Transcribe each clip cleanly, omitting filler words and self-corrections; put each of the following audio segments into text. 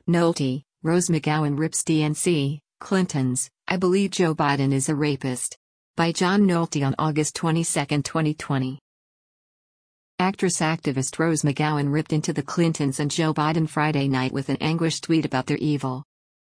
Nolte, Rose McGowan rips DNC, Clintons, I believe Joe Biden is a rapist. By John Nolte on August 22, 2020. Actress-activist Rose McGowan ripped into the Clintons and Joe Biden Friday night with an anguished tweet about their evil.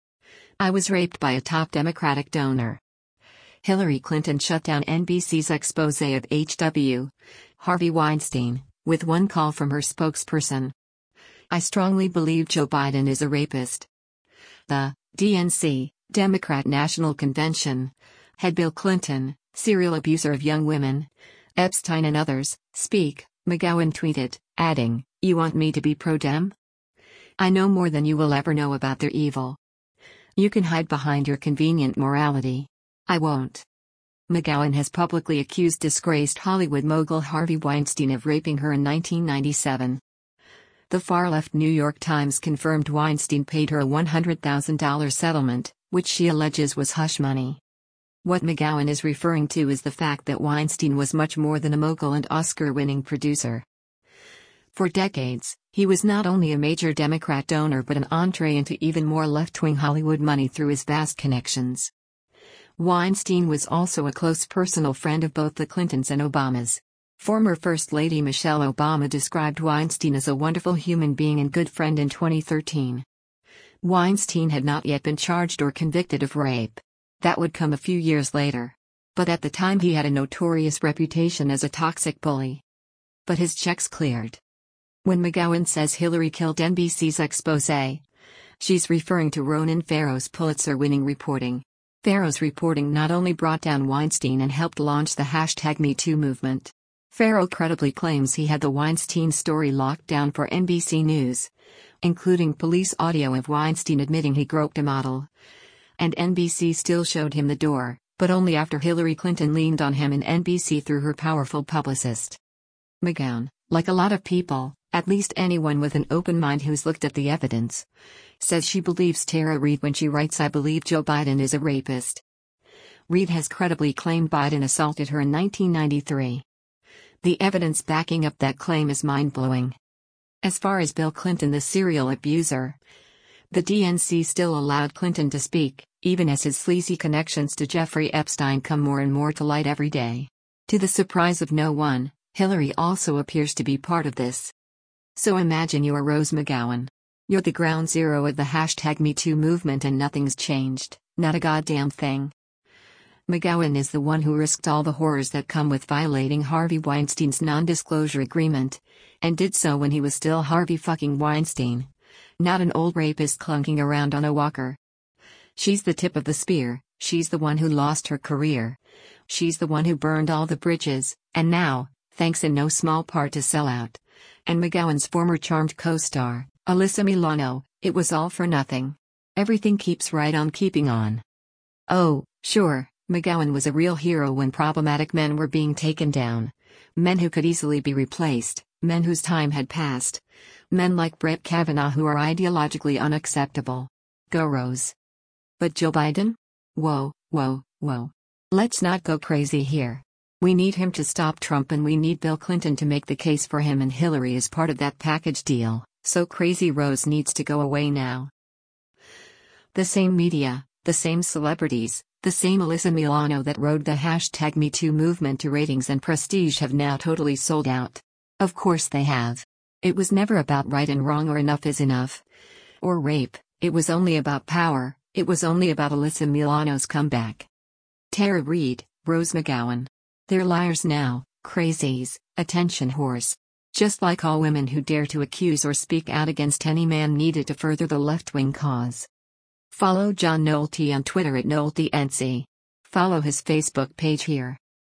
I was raped by a top Democratic donor. Hillary Clinton shut down NBC's expose of H.W. Harvey Weinstein, with one call from her spokesperson. I strongly believe Joe Biden is a rapist. The DNC, Democrat National Convention, had Bill Clinton, serial abuser of young women, Epstein and others, speak, McGowan tweeted, adding, "You want me to be pro-Dem? I know more than you will ever know about their evil. You can hide behind your convenient morality. I won't." McGowan has publicly accused disgraced Hollywood mogul Harvey Weinstein of raping her in 1997. The far-left New York Times confirmed Weinstein paid her a $100,000 settlement, which she alleges was hush money. What McGowan is referring to is the fact that Weinstein was much more than a mogul and Oscar-winning producer. For decades, he was not only a major Democrat donor but an entree into even more left-wing Hollywood money through his vast connections. Weinstein was also a close personal friend of both the Clintons and Obamas. Former First Lady Michelle Obama described Weinstein as a wonderful human being and good friend in 2013. Weinstein had not yet been charged or convicted of rape. That would come a few years later. But at the time he had a notorious reputation as a toxic bully. But his checks cleared. When McGowan says Hillary killed NBC's expose, she's referring to Ronan Farrow's Pulitzer-winning reporting. Farrow's reporting not only brought down Weinstein and helped launch the #MeToo movement. Farrow credibly claims he had the Weinstein story locked down for NBC News, including police audio of Weinstein admitting he groped a model. And NBC still showed him the door, but only after Hillary Clinton leaned on him and NBC through her powerful publicist. McGowan, like a lot of people, at least anyone with an open mind who's looked at the evidence, says she believes Tara Reade when she writes I believe Joe Biden is a rapist. Reade has credibly claimed Biden assaulted her in 1993. The evidence backing up that claim is mind-blowing. As far as Bill Clinton the serial abuser, the DNC still allowed Clinton to speak, even as his sleazy connections to Jeffrey Epstein come more and more to light every day. To the surprise of no one, Hillary also appears to be part of this. So imagine you're Rose McGowan. You're the ground zero of the #MeToo movement and nothing's changed, not a goddamn thing. McGowan is the one who risked all the horrors that come with violating Harvey Weinstein's non-disclosure agreement, and did so when he was still Harvey fucking Weinstein, not an old rapist clunking around on a walker. She's the tip of the spear, she's the one who lost her career. She's the one who burned all the bridges, and now, thanks in no small part to Sellout and McGowan's former charmed co-star, Alyssa Milano, it was all for nothing. Everything keeps right on keeping on. Oh, sure, McGowan was a real hero when problematic men were being taken down. Men who could easily be replaced, men whose time had passed. Men like Brett Kavanaugh who are ideologically unacceptable. Go Rose. But Joe Biden? Whoa, whoa, whoa. Let's not go crazy here. We need him to stop Trump and we need Bill Clinton to make the case for him and Hillary as part of that package deal, so Crazy Rose needs to go away now. The same media, the same celebrities, the same Alyssa Milano that rode the #MeToo movement to ratings and prestige have now totally sold out. Of course they have. It was never about right and wrong or enough is enough. Or rape, it was only about power, it was only about Alyssa Milano's comeback. Tara Reade, Rose McGowan. They're liars now, crazies, attention whores. Just like all women who dare to accuse or speak out against any man needed to further the left-wing cause. Follow John Nolte on Twitter @NolteNC. Follow his Facebook page here.